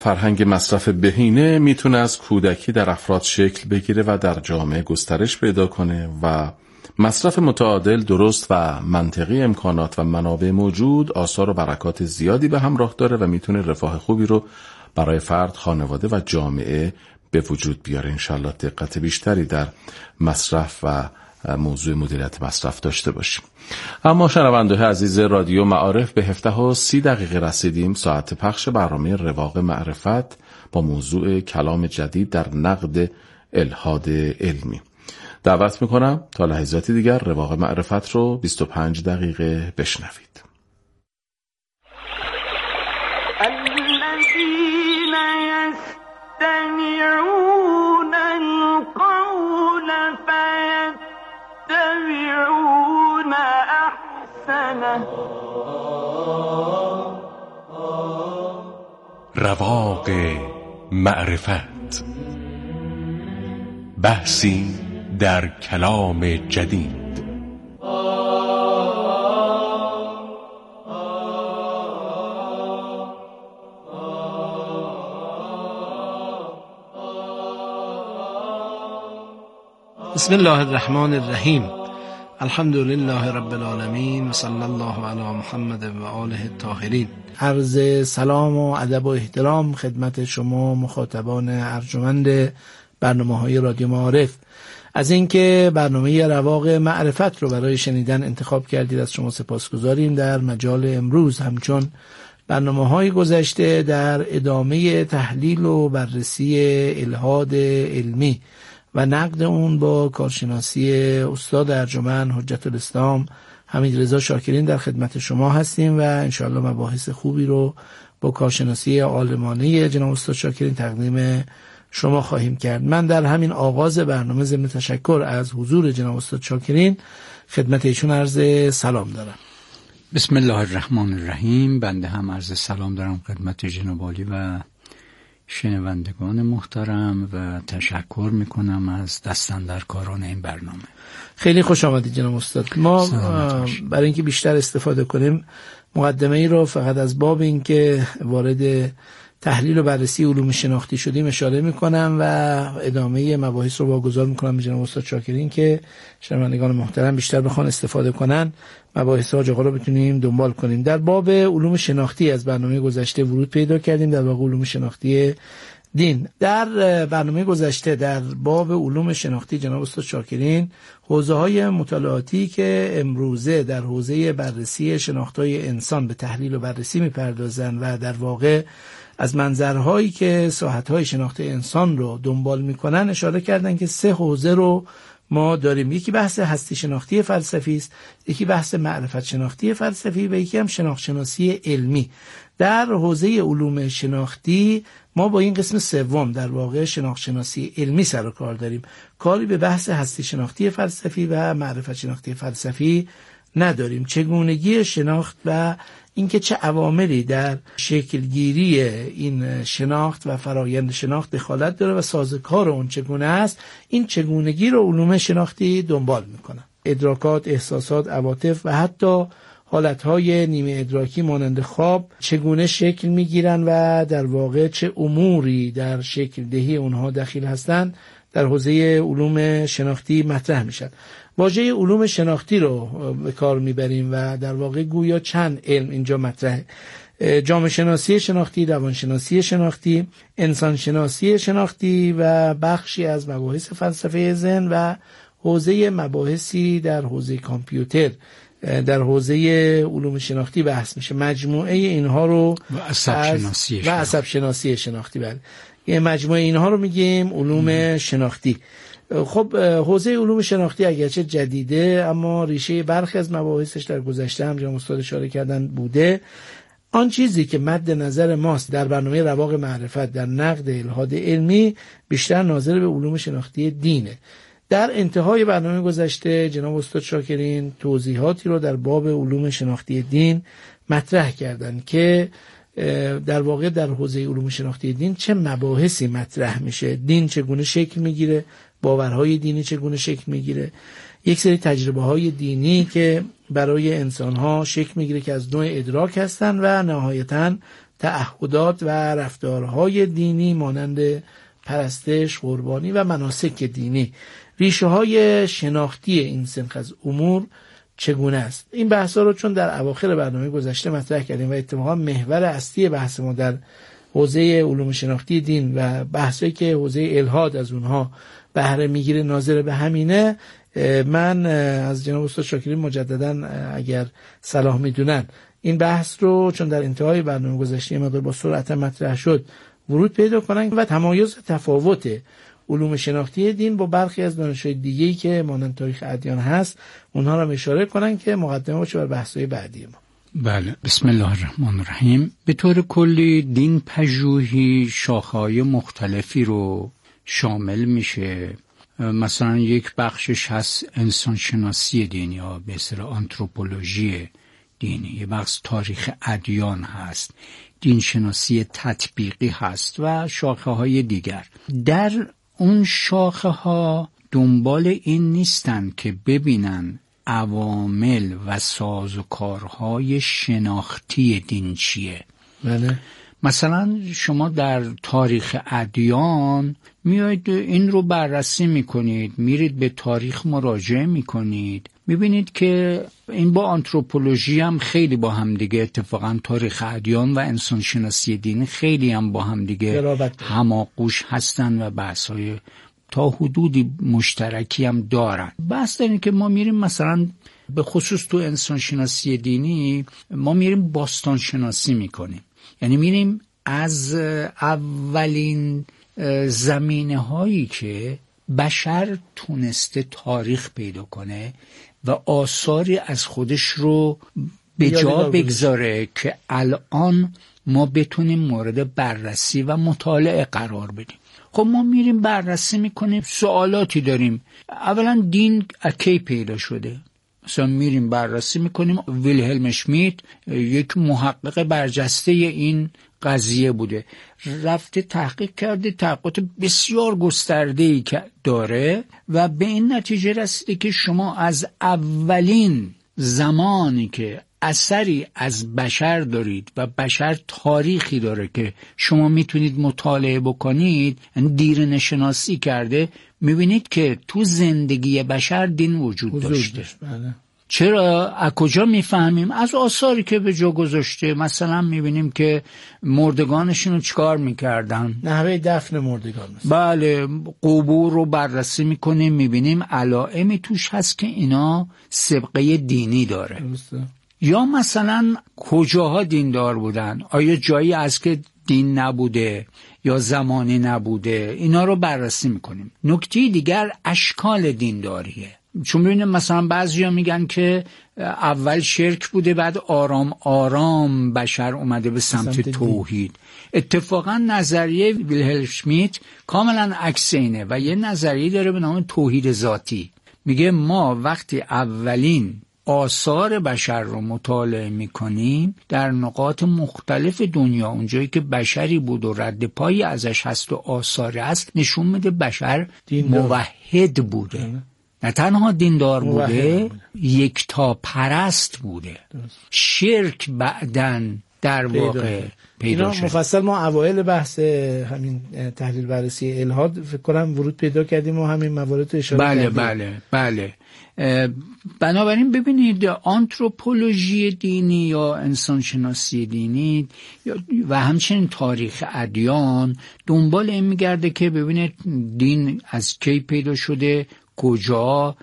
فرهنگ مصرف بهینه میتونه از کودکی در افراد شکل بگیره و در جامعه گسترش پیدا کنه و مصرف متعادل، درست و منطقی امکانات و منابع موجود آثار و برکات زیادی به همراه داره و میتونه رفاه خوبی رو برای فرد، خانواده و جامعه به وجود بیاره. انشالله دقت بیشتری در مصرف و موضوع مدیریت مصرف داشته باشیم. اما شنونده عزیز رادیو معارف، به 17:30 رسیدیم. ساعت پخش برنامه رواق معرفت با موضوع کلام جدید در نقد الحاد علمی. دعوت میکنم تا لحظاتی دیگر رواق معرفت رو 25 دقیقه بشنوید. الذين يستمعون القول فيتبعون احسنه. رواق معرفت، بحثی در کلام جدید. بسم الله الرحمن الرحیم. الحمد لله رب العالمین و صلی الله علی محمد و آله الطاهرین. عرض سلام و ادب و احترام خدمت شما مخاطبان ارجمند برنامه‌های رادیو معارف. از اینکه برنامه رواق معرفت رو برای شنیدن انتخاب کردید از شما سپاسگزاریم. در مجال امروز همچون برنامه‌های گذشته در ادامه تحلیل و بررسی الحاد علمی و نقد اون با کارشناسی استاد ارجمند حجت الاسلام حمیدرضا شاکرین در خدمت شما هستیم و انشاءالله مباحث خوبی رو با کارشناسی عالمانه جناب استاد شاکرین تقدیم شما خواهیم کرد. من در همین آغاز برنامه ضمن تشکر از حضور جناب استاد شاکرین خدمت ایشون عرض سلام دارم. بسم الله الرحمن الرحیم. بنده هم عرض سلام دارم خدمت جناب عالی و شنوندگان محترم و تشکر میکنم از دستاندرکاران این برنامه. خیلی خوش آمدید جناب استاد. ما برای اینکه بیشتر استفاده کنیم مقدمه ای رو فقط از باب اینکه وارد تحلیل و بررسی علوم شناختی شدیم اشاره میکنم و ادامه مباحث رو واگذار میکنم به جناب استاد شاکرین که شنوندگان محترم بیشتر بخوان استفاده کنن، مباحث حاج آقا رو بتونیم دنبال کنیم. در باب علوم شناختی از برنامه گذشته ورود پیدا کردیم، در واقع علوم شناختی دین. در برنامه گذشته در باب علوم شناختی جناب استاد شاکرین حوزه‌های مطالعاتی که امروزه در حوزه بررسی شناخت‌های انسان به تحلیل و بررسی می‌پردازند و در واقع از منظرهایی که ساحت‌های شناخت انسان رو دنبال می‌کنن اشاره کردن که 3 حوزه رو ما داریم. یکی بحث هستی شناختی فلسفی است، یکی بحث معرفت شناختی فلسفی و یکی هم شناخت شناسی علمی. در حوزه علوم شناختی ما با این قسم سوم در واقع شناخت شناسی علمی سر و کار داریم، کاری به بحث هستی شناختی فلسفی و معرفت شناختی فلسفی نداریم. چگونگی شناخت و اینکه چه عواملی در شکلگیری این شناخت و فرایند شناخت دخالت داره و سازوکار اون چگونه است، این چگونگی رو علوم شناختی دنبال میکنن. ادراکات، احساسات، عواطف و حتی حالتهای نیمه ادراکی مانند خواب چگونه شکل میگیرن و در واقع چه اموری در شکل دهی اونها دخیل هستند در حوزه علوم شناختی مطرح میشن. واژه علوم شناختی رو به کار میبریم و در واقع گویا چند علم اینجا مطرحه: جامعه شناسی شناختی، روانشناسی شناختی، انسان شناسی شناختی و بخشی از مباحث فلسفه ذهن و حوزه مباحثی در حوزه کامپیوتر در حوزه علوم شناختی بحث میشه. مجموعه اینها رو و عصب شناسی شناختی یه مجموعه اینها رو میگیم علوم شناختی. خب حوزه علوم شناختی اگرچه جدیده اما ریشه برخی از مباحثش در گذشته هم جناب استاد اشاره کردن بوده. آن چیزی که مد نظر ماست در برنامه رواق معرفت در نقد الحاد علمی بیشتر ناظر به علوم شناختی دینه. در انتهای برنامه گذشته جناب استاد شاکرین توضیحاتی رو در باب علوم شناختی دین مطرح کردند که در واقع در حوزه علوم شناختی دین چه مباحثی مطرح میشه، دین چگونه شکل میگیره، باورهای دینی چگونه شکل میگیره، یک سری تجربه های دینی که برای انسانها شکل میگیره که از نوع ادراک هستن و نهایتاً تعهدات و رفتارهای دینی مانند پرستش، قربانی و مناسک دینی. ریشه های شناختی این سنخ از امور چگونه است؟ این بحثا رو چون در اواخر برنامه گذشته مطرح کردیم و اتفاقا محور اصلی بحث ما در حوزه علوم شناختی دین و بحثی که حوزه الحاد از اونها بهره میگیره ناظر به همینه، من از جناب استاد شاکری مجددا اگر صلاح میدونن این بحث رو چون در انتهای برنامه گذشته مقدار با سرعت مطرح شد ورود پیدا کنن و تمایز تفاوت علوم شناختی دین با برخی از دانش‌های دیگه‌ای که مانند تاریخ ادیان هست اونها رو اشاره کنن که مقدمه باشه بر بحث‌های بعدی ما. بله، بسم الله الرحمن الرحیم. به طور کلی دین پژوهی شاخه‌های مختلفی رو شامل میشه. مثلا یک بخشش هست انسانشناسی دین یا به اصطلاح آنتروپولوژی دینی، یه بخش تاریخ ادیان هست، دینشناسی تطبیقی هست و شاخه‌های دیگر. در اون شاخه‌ها دنبال این نیستن که ببینن عوامل و سازوکارهای شناختی دین چیه. بله. مثلا شما در تاریخ ادیان میایید این رو بررسی میکنید، میرید به تاریخ مراجعه میکنید، میبینید که این با آنتروپولوژی هم خیلی با هم دیگه، اتفاقا تاریخ ادیان و انسانشناسی دینی خیلی هم با هم دیگه هماغوش هستن و بحث‌های تا حدودی مشترکی هم دارن. بحث داریم که ما میریم مثلا به خصوص تو انسانشناسی دینی ما میریم باستانشناسی میکنیم، یعنی میریم از اولین زمینه هایی که بشر تونسته تاریخ پیدا کنه و آثاری از خودش رو به جا بگذاره که الان ما بتونیم مورد بررسی و مطالعه قرار بدیم. خب ما میریم بررسی میکنیم، سوالاتی داریم. اولا دین از کی پیدا شده؟ مثلا میریم بررسی میکنیم. ویلهلم اشمیت یک محقق برجسته این قضیه بوده، رفته تحقیق کرده، تحقیقات بسیار گسترده‌ای که داره و به این نتیجه رسیده که شما از اولین زمانی که اثری از بشر دارید و بشر تاریخی داره که شما میتونید مطالعه بکنید، دیرینه شناسی کرده، میبینید که تو زندگی بشر دین وجود داشته. بله. چرا؟ از کجا میفهمیم؟ از آثاری که به جا گذاشته. مثلا میبینیم که مردگانشون رو چیکار میکردن، نحوه دفن مردگان مثلا. بله، قبور رو بررسی میکنیم، میبینیم علائمی توش هست که اینا سابقه دینی داره. درسته. یا مثلا کجاها دیندار بودن، آیا جایی هست که دین نبوده یا زمانی نبوده، اینا رو بررسی میکنیم. نکته دیگر اشکال دینداریه، چون ببینیم مثلا بعضیا میگن که اول شرک بوده بعد آرام آرام بشر اومده به سمت توحید. اتفاقا نظریه ویلهلم اشمیت کاملا عکس اینه و یه نظریه داره به نام توحید ذاتی. میگه ما وقتی اولین آثار بشر رو مطالعه میکنیم در نقاط مختلف دنیا، اونجایی که بشری بود و رد پایی ازش هست و آثار هست، نشون میده بشر موحد بوده. نه تنها دیندار بوده، یکتا پرست بوده. شرک بعدن در واقع پیدا شد. مفصل ما اوایل بحث همین تحلیل بررسی الحاد فکر کنم ورود پیدا کردیم و همین موارد رو اشاره کردیم. بله. بنابراین ببینید آنتروپولوژی دینی یا انسانشناسی دینی و همچنین تاریخ ادیان دنبال این میگرده که ببینید دین از کی پیدا شده، کجا،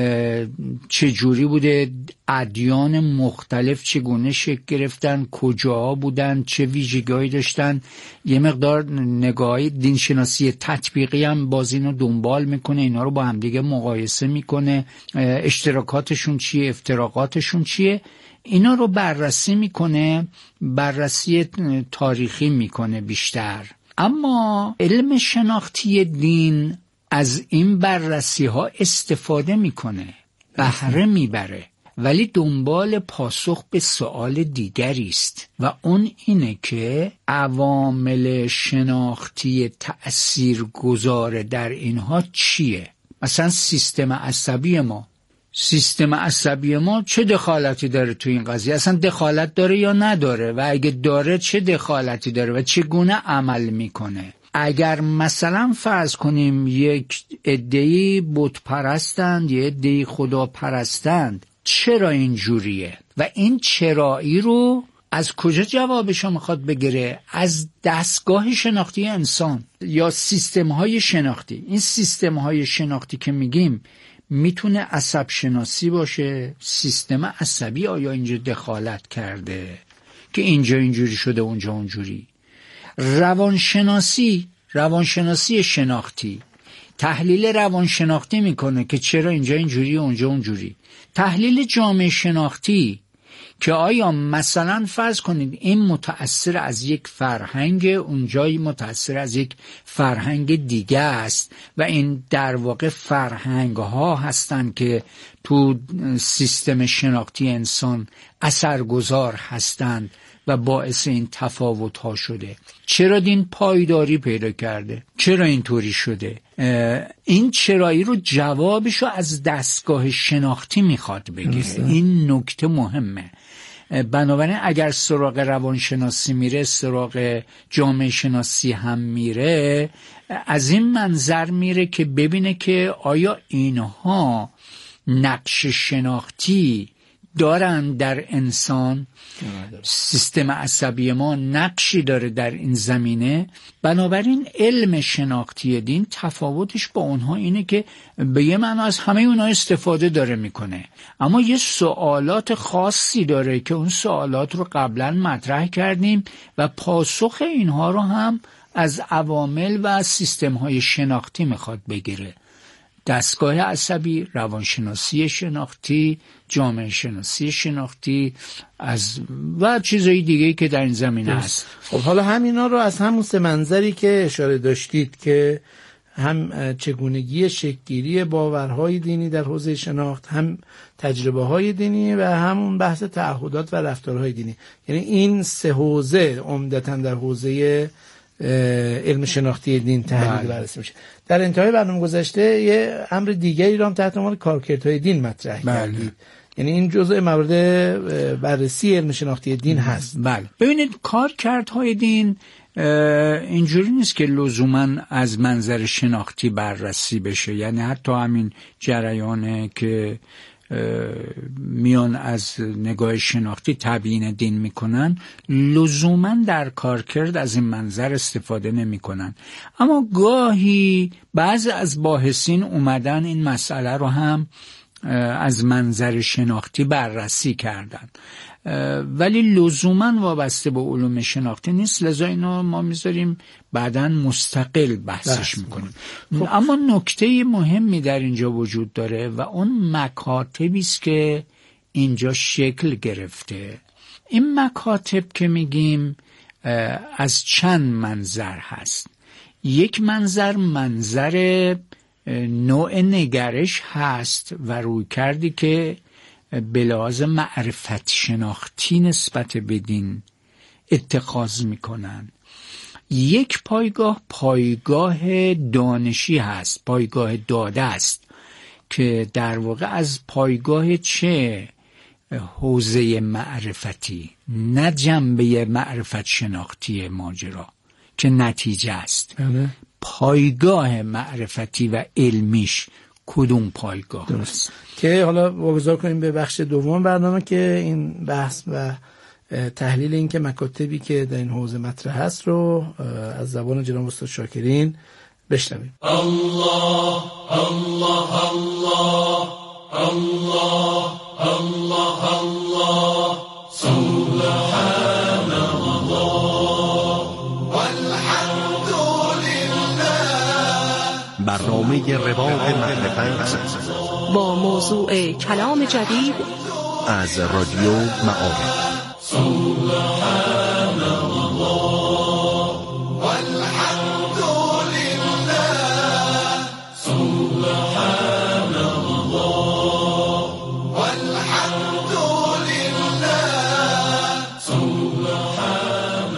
چه جوری بوده، ادیان مختلف چگونه شکل گرفتن، کجا بودن، چه ویژگی‌هایی داشتن. یه مقدار نگاهی دینشناسی تطبیقی هم باز اینو دنبال میکنه، اینا رو با هم دیگه مقایسه میکنه، اشتراکاتشون چیه، افتراقاتشون چیه، اینا رو بررسی میکنه، بررسی تاریخی میکنه بیشتر. اما علم شناختی دین از این بررسی ها استفاده میکنه، بهره میبره، ولی دنبال پاسخ به سوال دیگری است و اون اینه که عوامل شناختی تأثیرگذار در اینها چیه. مثلا سیستم عصبی ما سیستم عصبی ما چه دخالتی داره تو این قضیه؟ اصلا دخالت داره یا نداره؟ و اگه داره چه دخالتی داره و چگونه عمل میکنه؟ اگر مثلا فرض کنیم یک عده‌ای بت پرستند، یک عده‌ای خدا پرستند، چرا اینجوریه؟ و این چرایی رو از کجا جوابشو میخواد بگیره؟ از دستگاه شناختی انسان یا سیستم های شناختی. این سیستم های شناختی که میگیم میتونه عصب شناسی باشه، سیستم عصبی آیا اینجا دخالت کرده که اینجا اینجوری شده اونجا اونجوری. روانشناسی شناختی تحلیل روانشناختی میکنه که چرا اینجا اینجوری اونجا اونجوری. تحلیل جامعه شناختی که آیا مثلا فرض کنید این متأثر از یک فرهنگ، اونجایی متأثر از یک فرهنگ دیگه است و این در واقع فرهنگ ها هستند که تو سیستم شناختی انسان اثرگذار هستند و باعث این تفاوت ها شده. چرا دین پایداری پیدا کرده؟ چرا اینطوری شده؟ این چرایی رو جوابشو از دستگاه شناختی میخواد بگیره. این نکته مهمه. بنابراین اگر سراغ روانشناسی میره، سراغ جامعه شناسی هم میره، از این منظر میره که ببینه که آیا اینها نقش شناختی دارن در انسان، سیستم عصبی ما نقشی داره در این زمینه. بنابراین علم شناختی دین تفاوتش با اونها اینه که به یه معنی از همه اونها استفاده داره میکنه، اما یه سوالات خاصی داره که اون سوالات رو قبلا مطرح کردیم و پاسخ اینها رو هم از عوامل و سیستم های شناختی میخواد بگیره. دستگاه عصبی، روانشناسی شناختی، جامعه شناسی شناختی و چیزهای دیگه که در این زمینه هست. خب حالا همینا رو از همون سه منظری که اشاره داشتید که هم چگونگی شکل‌گیری باورهای دینی در حوزه شناخت، هم تجربه‌های دینی و همون بحث تعهدات و رفتارهای دینی، یعنی این سه حوزه عمدتاً در حوزه علم شناختی دین تحلیل بررسی میشه. در انتهای برنامه گذشته یه امر دیگری رو هم تحت عنوان کارکردهای دین مطرح کردید، یعنی این جزء مورد بررسی علم شناختی دین هست. بله، ببینید کارکردهای دین اینجوری نیست که لزوما از منظر شناختی بررسی بشه، یعنی حتی همین جریانه که میان از نگاه شناختی تبیین دین میکنن لزوما در کارکرد از این منظر استفاده نمیکنن، اما گاهی بعضی از باحثین اومدن این مسئله رو هم از منظر شناختی بررسی کردن، ولی لزوما وابسته به علوم شناختی نیست، لذا اینو ما میذاریم بعداً مستقل بحثش میکنیم. اما نکته مهمی در اینجا وجود داره و اون مکاتبی است که اینجا شکل گرفته. این مکاتب که میگیم از چند منظر هست. یک منظر نوع نگرش هست و روی کردی که به لحاظ معرفت شناختی نسبت به دین اتخاذ میکنن. یک پایگاه دانشی هست، پایگاه داده است که در واقع از پایگاه چه حوزه معرفتی، نه جنبه معرفت شناختی ماجرا که نتیجه است. پایگاه معرفتی و علمیش کدوم پایگاه است که حالا واگذار کنیم به بخش دوم برنامه که این بحث و تحلیل این که مکاتبی که در این حوزه مطرح هست رو از زبان جناب استاد شاکرین بشنویم. الله الله الله الله الله الله سبحان الله والحمد لله. برنامه رواق معرفت با موضوع کلام جدید از رادیو معارف. سبحان الله والحمد لله. سبحان الله والحمد لله. سبحان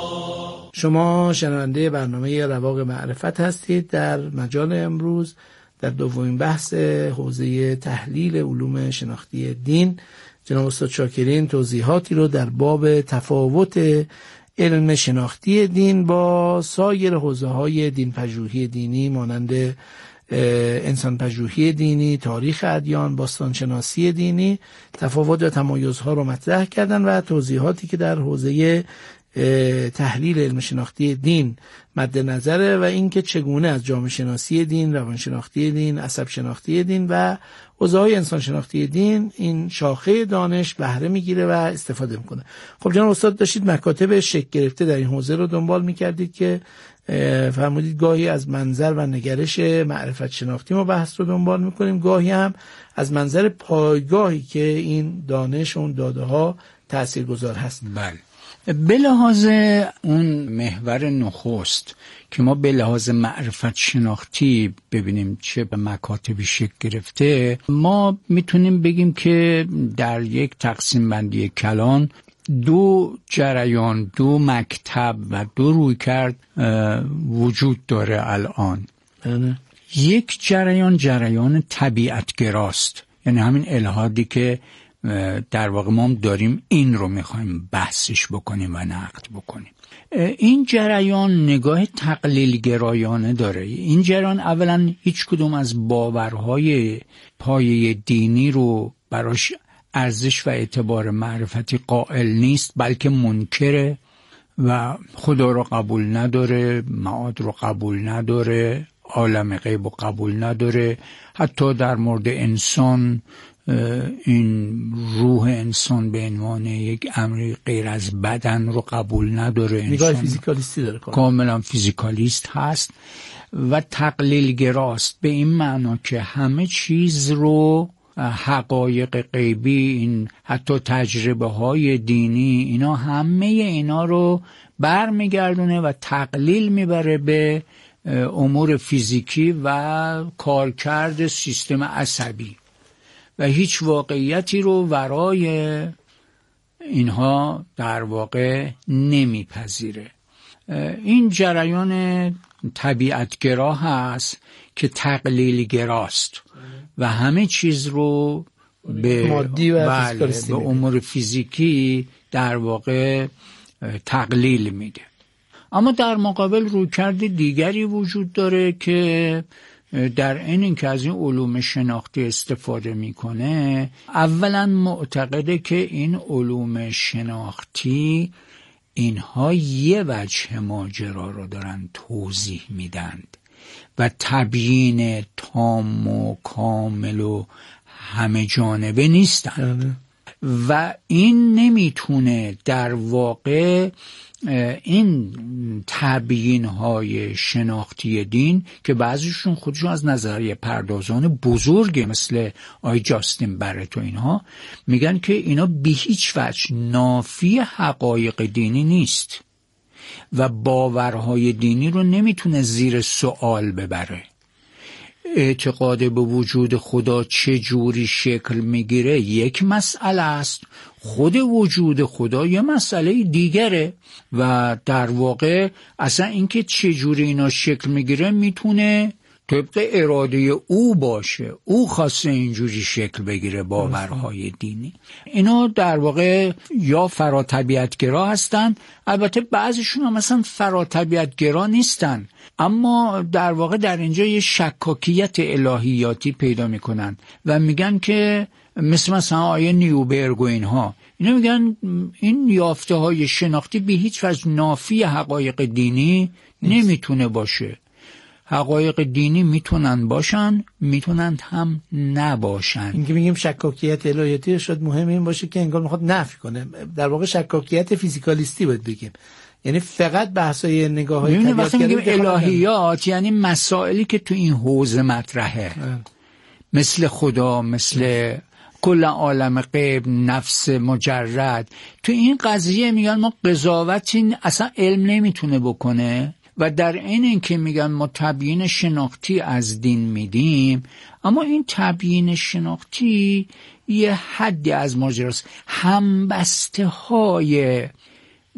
الله. شما شنونده برنامه رواق معرفت هستید. در مجال امروز در دومین بحث حوزه تحلیل علوم شناختی دین. جناب استاد شاکرین توضیحاتی رو در باب تفاوت علم شناختی دین با سایر حوزه‌های دین پژوهی دینی مانند انسان پژوهی دینی، تاریخ ادیان، باستانشناسی دینی، تفاوت و تمایزها رو مطرح کردن و توضیحاتی که در حوزه تحلیل علم شناختی دین مد نظره و اینکه چگونه از جامعه شناسی دین، روان شناختی دین، عصب شناختی دین و حوزه‌های انسان شناختی دین این شاخه دانش بهره میگیره و استفاده میکنه. خب جناب استاد داشتید مکاتب شکل گرفته در این حوزه رو دنبال میکردید که فرمودید گاهی از منظر و نگرش معرفت شناختی ما بحث رو دنبال میکنیم، گاهی هم از منظر پایگاهی که این دانش و اون داده ها تاثیرگذار هست. بله، به لحاظ اون محور نخست که ما به لحاظ معرفت شناختی ببینیم چه به مکاتبی شکل گرفته، ما میتونیم بگیم که در یک تقسیم بندی کلان دو جریان، دو مکتب و دو رویکرد وجود داره الان. یک جریان طبیعتگراست، یعنی همین الحادی که در واقع ما داریم این رو میخوایم بحثش بکنیم و نقد بکنیم. این جریان نگاه تقلیل گرایانه داره. این جریان اولا هیچ کدوم از باورهای پایه دینی رو براش ارزش و اعتبار معرفتی قائل نیست، بلکه منکره و خدا رو قبول نداره، معاد رو قبول نداره، عالم غیب رو قبول نداره. حتی در مورد انسان، این روح انسان به عنوان یک امری غیر از بدن رو قبول نداره. نگاه فیزیکالیستی داره، کاملا فیزیکالیست هست و تقلیل گراست، به این معنا که همه چیز رو، حقایق غیبی، این حتی تجربه های دینی، اینا همه اینا رو برمیگردونه و تقلیل میبره به امور فیزیکی و کارکرد سیستم عصبی و هیچ واقعیتی رو ورای اینها در واقع نمیپذیره. این جریان طبیعتگرا هست که تقلیل گراست و همه چیز رو به مادی و به امور فیزیکی در واقع تقلیل میده. اما در مقابل رویکرد دیگری وجود داره که در این که از این علوم شناختی استفاده میکنه، اولا معتقده که این علوم شناختی اینها یه وجه ماجرا رو دارن توضیح میدند و تبیین تام و کامل و همه جانبه نیستن و این نمیتونه در واقع این تبیین های شناختی دین که بعضیشون خودشون از نظریه پردازان بزرگ مثل آی جاستین برت و اینها میگن که اینا به هیچ وجه نافی حقایق دینی نیست و باورهای دینی رو نمیتونه زیر سوال ببره. اعتقاد به وجود خدا چه جوری شکل میگیره یک مسئله است، خود وجود خدا یه مسئله دیگره و در واقع اصلا اینکه چه جوری اینا شکل میگیره میتونه طبق اراده او باشه، او خواسته اینجوری شکل بگیره. باورهای دینی اینا در واقع یا فراتبیعتگرا هستن، البته بعضیشون هم مثلا فراتبیعتگرا نیستن، اما در واقع در اینجا یه شکاکیت الهیاتی پیدا میکنن و میگن که مثلا آیه نیوبرگ و اینا میگن این یافته های شناختی به هیچ وجه نافی حقایق دینی نمیتونه باشه. حقایق دینی میتونن باشن، میتونن هم نباشن. این که میگیم شکاکیت الهیاتی شاید مهم این باشه که انگار میخواد نفی کنه، در واقع شکاکیت فیزیکالیستی باید بگیم، یعنی فقط بحثای نگاه‌های طبیعت وقتی میگیم الهیات یعنی مسائلی که تو این حوزه مطرحه، مثل خدا، مثل کل عالم غیب، نفس مجرد. تو این قضیه میگن ما قضاوتی اصلا علم نمیتونه بکنه و در این که میگن ما تبیین شناختی از دین میدیم، اما این تبیین شناختی یه حدی از ماجراست. همبسته های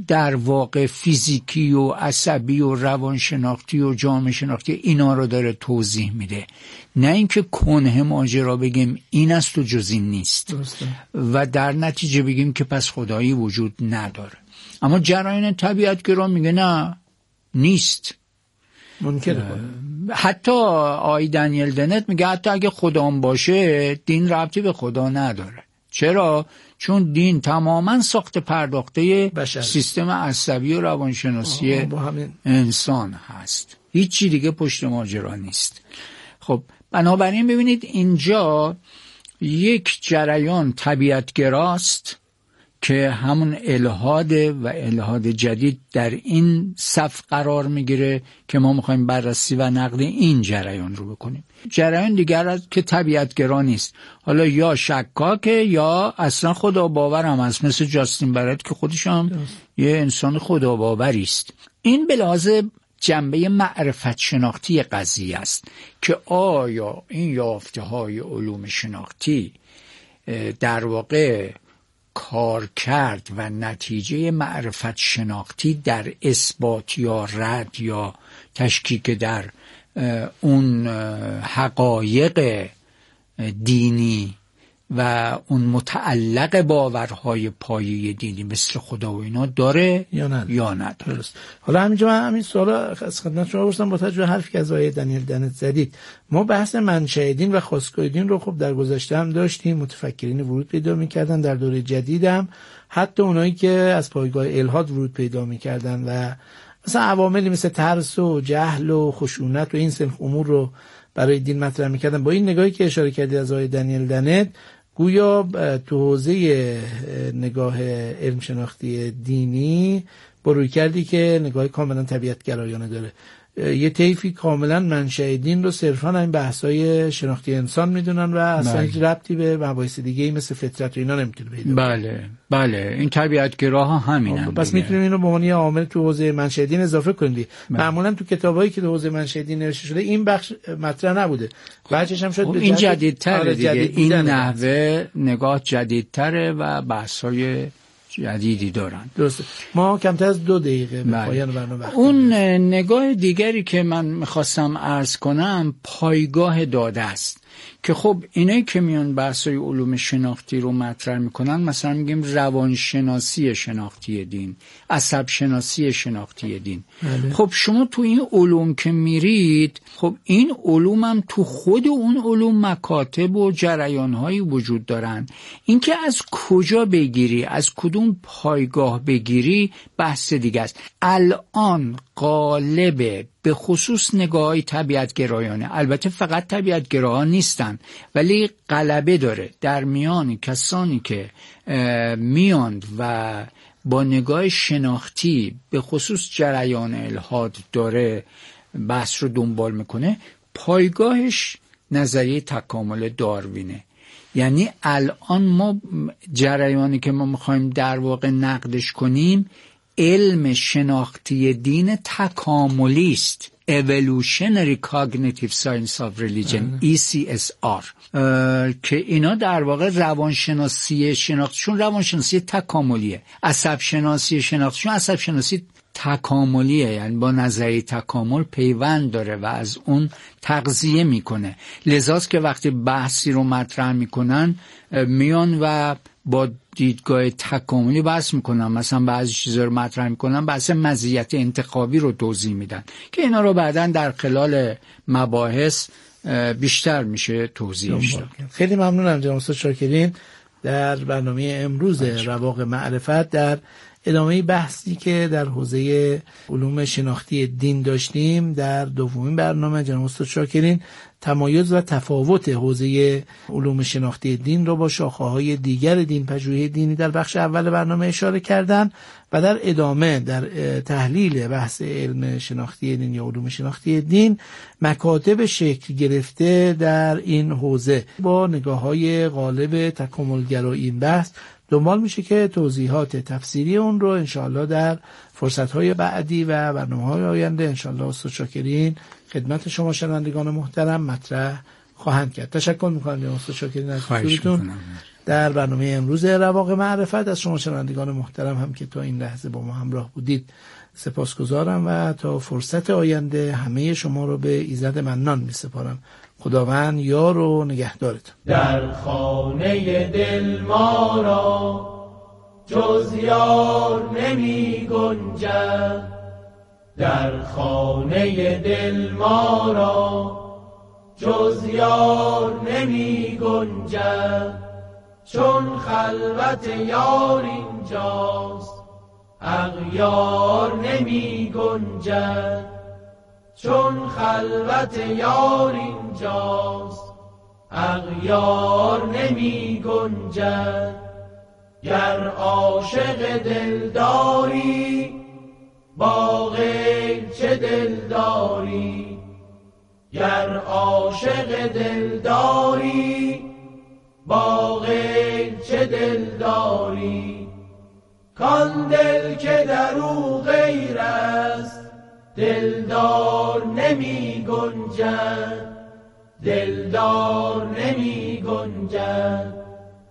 در واقع فیزیکی و عصبی و روانشناختی و جامعه شناختی اینا رو داره توضیح میده، نه اینکه کنه ماجرا بگیم این است و جز این نیست و در نتیجه بگیم که پس خدایی وجود نداره. اما جریان طبیعتگرا میگه نه، نیست، منکره. حتی آقای دنیل دنت میگه حتی اگه خدا باشه دین ربطی به خدا نداره. چرا؟ چون دین تماما ساخت پرداخته سیستم عصبی و روانشناسی انسان هست، هیچی دیگه پشت ماجرا نیست. خب بنابراین ببینید اینجا یک جریان طبیعتگراست که همون الحاد و الحاد جدید در این صف قرار میگیره که ما میخوایم بررسی و نقد این جریان رو بکنیم. جریان دیگر که طبیعتگرا نیست، حالا یا شکاکه یا اصلا خدا باور هم هست، مثل جاستین برایت که خودش هم یه انسان خدا باوری است. این به لحاظ جنبه معرفت شناختی قضیه است که آیا این یافته های علوم شناختی در واقع کار کرد و نتیجه معرفت شناختی در اثبات یا رد یا تشکیک در اون حقایق دینی و اون متعلق باورهای پایه دینی مثل خدا و اینا داره یا نداره. حالا همینجا من همین سوالا از خدمت شما پرسیدم با توجه به حرفی که از آقای دنیل دنت زدید. ما بحث منشأ دین و خاستگاه دین رو خب در گذشته هم داشتیم، متفکرین ورود پیدا می‌کردن، در دوره جدید هم حتی اونایی که از پایگاه الحاد ورود پیدا می‌کردن و مثلا عواملی مثل ترس و جهل و خشونت و این سنخ امور رو برای دین مطرح می‌کردن. با این نگاهی که اشاره کردید از آقای دنیل دنت، گویا تو حوزه نگاه علم شناختی دینی با روی کردی که نگاه کاملا طبیعت گرایانه داره، یه طیفی کاملا منشأ دین رو صرفا این بحث‌های شناختی انسان میدونن و اصلا هیچ ربطی به مباحث دیگه‌ای مثل فطرت و اینا نمیتونه پیدا کنه. بله این طبیعتگراها همینن. پس میتونیم اینو به عنوان یه عامل تو حوزه منشأ دین اضافه کنیم. معمولا تو کتابایی که تو حوزه منشأ دین نوشته شده این بخش مطرح نبوده. بچه‌ش هم شد این جدیدتره دیگه، این نحوه نگاه جدیدتره و بحث‌های جدیدی دارن. درسته. ما کمتر از 2 دقیقه به پایان برنامه وقت. اون نگاه دیگری که من میخواستم عرض کنم پایگاه داده است که خب اینایی که میان بحثای علوم شناختی رو مطرح میکنن، مثلا میگیم روانشناسی شناختی دین، عصب شناسی شناختی دین. خب شما تو این علوم که میرید، خب این علوم هم تو خود اون علوم مکاتب و جریانهایی وجود دارن. اینکه از کجا بگیری، از کدوم پایگاه بگیری بحث دیگه است. الان غالبه به خصوص نگاه‌های طبیعت‌گرایانه، البته فقط طبیعت‌گراها نیستن ولی غلبه داره در میان کسانی که میاند و با نگاه شناختی به خصوص جریان الحاد داره بحث رو دنبال میکنه. پایگاهش نظریه تکامل داروینه. یعنی الان ما جریانی که ما میخوایم در واقع نقدش کنیم علم شناختی دین تکاملی است، Evolutionary Cognitive Science of Religion ECSR، که اینا در واقع روانشناسی شناختیشون روانشناسی تکاملیه، عصب شناسی شناختیشون عصب شناسی تکاملیه، یعنی با نظریه تکامل پیوند داره و از اون تغذیه میکنه. لذاست که وقتی بحثی رو مطرح میکنن میان و با دیدگاه تکاملی بحث میکنن، مثلا بعضی چیزا رو مطرح میکنن، بحث مزیت انتخابی رو توضیح میدن که اینا رو بعداً در خلال مباحث بیشتر میشه توضیحش داد. خیلی ممنونم جناب استاد شاکرین. در برنامه امروز رواق معرفت در ادامه بحثی که در حوزه علوم شناختی دین داشتیم، در دومین برنامه جناب استاد شاکرین تمایز و تفاوت حوزه علوم شناختی دین رو با شاخه‌های دیگر دین پژوهی دینی در بخش اول برنامه اشاره کردن و در ادامه در تحلیل بحث علم شناختی دین یا علوم شناختی دین مکاتب شکل گرفته در این حوزه با نگاه‌های غالب تکاملگرایی این بحث دنبال میشه که توضیحات تفسیری اون رو انشاءالله در فرصت‌های بعدی و برنامه‌های آینده انشاءالله استاد شاکرین خدمت شما شنوندگان محترم مطرح خواهند کرد. تشکر میکنم جناب استاد شاکرین از حضورتون میکنم. در برنامه امروز رواق معرفت. از شما شنوندگان محترم هم که تا این لحظه با ما همراه بودید سپاسگزارم و تا فرصت آینده همه شما رو به ایزد منان میسپارم. خداوند یار و نگهدارتون. در خانه دل ما را جز یار نمی گنجد، در خانه دل ما را جز یار نمی گنجد، چون خلوت یار اینجاست اغیار نمی گنجد، چون خلوت یار اینجاست اغیار نمی گنجد. گر عاشق دلداری با غیر چه دلداری، گر عاشق دلداری با غیر چه دلداری، کان دل که در او غیر است دلدار نمی گنجد، دلدار نمی گنجد.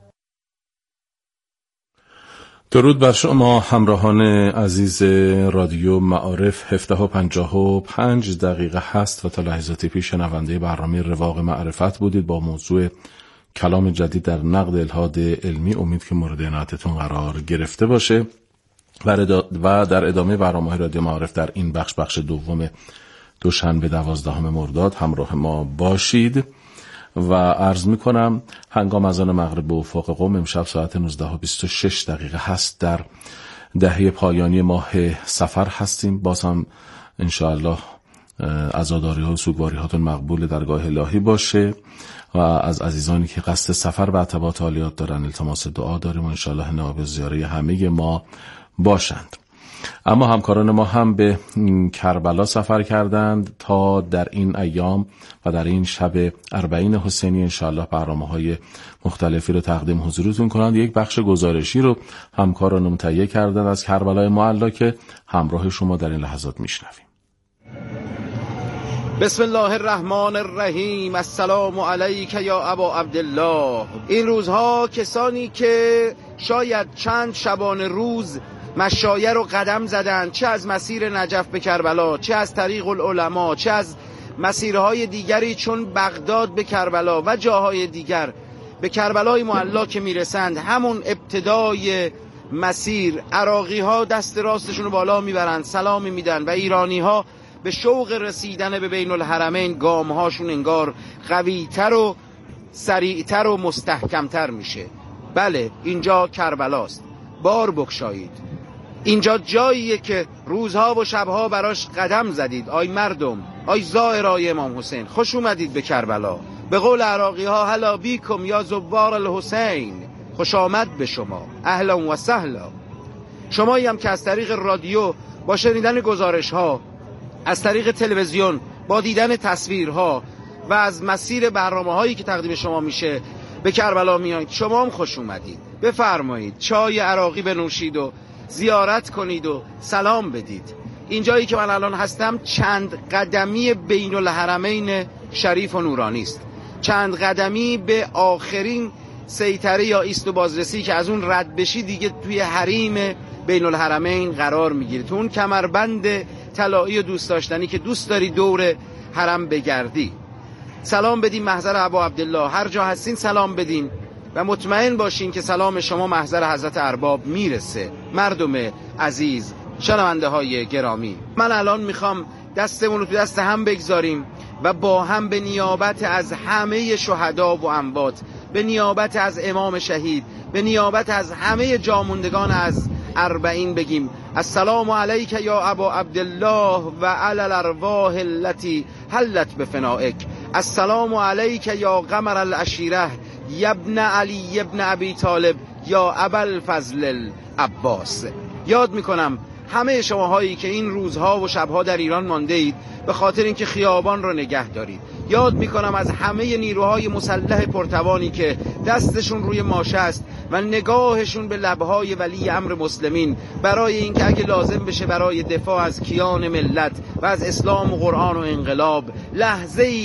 درود بر شما همراهان عزیز رادیو معارف. 17:55 هست و تا لحظاتی پیش شنونده برنامه رواق معرفت بودید با موضوع کلام جدید در نقد الحاد علمی. امید که مورد عنایتتون قرار گرفته باشه و در ادامه برنامه رادیو معارف در این بخش دوم دوشنبه 12 مرداد همراه ما باشید و عرض میکنم هنگام اذان مغرب به افق قم امشب ساعت 19:26 هست. در دهه پایانی ماه صفر هستیم. باز هم انشاءالله عزاداری ها و سوگواری هاتون مقبول درگاه الهی باشه و از عزیزانی که قصد سفر به عتبات عالیات دارن التماس دعا داریم و انشاءالله نائب زیاره همه ما باشند. اما همکاران ما هم به کربلا سفر کردند تا در این ایام و در این شب 40 حسینی انشاءالله برنامه‌های مختلفی رو تقدیم حضورتون کنند. یک بخش گزارشی رو همکارانم تهیه کردند از کربلای معلا که همراه شما در این لحظات میشنویم. بسم الله الرحمن الرحیم. السلام علیک یا ابا عبدالله. این روزها کسانی که شاید چند شبانه روز مشایه رو قدم زدن، چه از مسیر نجف به کربلا، چه از طریق العلماء، چه از مسیرهای دیگری چون بغداد به کربلا و جاهای دیگر، به کربلای معلا که میرسند همون ابتدای مسیر عراقی ها دست راستشون رو بالا میبرند، سلامی میدن و ایرانی ها به شوق رسیدن به بین الحرمین گام هاشون انگار قویتر و سریعتر و مستحکمتر میشه. بله اینجا کربلاست، بار بگشایید. اینجا جاییه که روزها و شبها براش قدم زدید. آی مردم، آی زائرای امام حسین، خوش اومدید به کربلا. به قول عراقی ها هلا بیکم یا زوار الحسین، خوش آمد به شما، اهلا و سهلا. شمایی هم که از طریق رادیو با شنیدن گزارش ها، از طریق تلویزیون با دیدن تصویرها و از مسیر برنامه هایی که تقدیم شما میشه به کربلا میایید، شما هم خوش اومدید. بفرمایید چای عراقی بنوشید و زیارت کنید و سلام بدید. اینجایی که من الان هستم چند قدمی بین الحرمین شریف و نورانی است، چند قدمی به آخرین سیطره یا ایست و بازرسی که از اون رد بشی دیگه توی حریم بین الحرمین قرار میگیری، تو اون کمربند طلایی و دوست داشتنی که دوست داری دور حرم بگردی. سلام بدین محضر ابا عبدالله، هر جا هستین سلام بدین و مطمئن باشین که سلام شما محضر حضرت ارباب میرسه. مردم عزیز، شنونده های گرامی، من الان میخوام دستمون رو تو دست هم بگذاریم و با هم به نیابت از همه شهدا و اموات، به نیابت از امام شهید، به نیابت از همه جاموندگان از 40 بگیم السلام علیک یا ابا عبدالله و علی الارواح التي حلت بفنائک. السلام علیک یا قمر العشیره ابن علی ابن ابی طالب یا ابوالفضل العباس. یاد میکنم همه شماهایی که این روزها و شبها در ایران مانده اید به خاطر اینکه خیابان رو نگه دارید. یاد میکنم از همه نیروهای مسلح پرتوانی که دستشون روی ماشه است و نگاهشون به لبهای ولی امر مسلمین برای اینکه اگه لازم بشه برای دفاع از کیان ملت و از اسلام و قرآن و انقلاب لحظه‌ای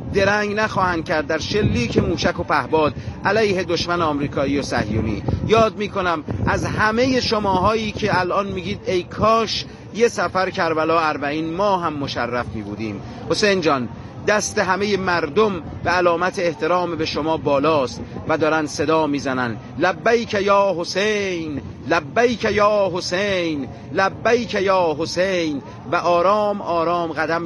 درنگ نخواهند کرد در شلیک موشک و پهباد علیه دشمن آمریکایی و صهیونی. یاد میکنم از همه شماهایی که الان میگید ای کاش یه سفر کربلا 40 ما هم مشرف میبودیم. حسین جان، دست همه مردم به علامت احترام به شما بالاست و دارن صدا میزنن لبیک یا حسین، لبیک یا حسین، لبیک یا حسین، و آرام آرام قدم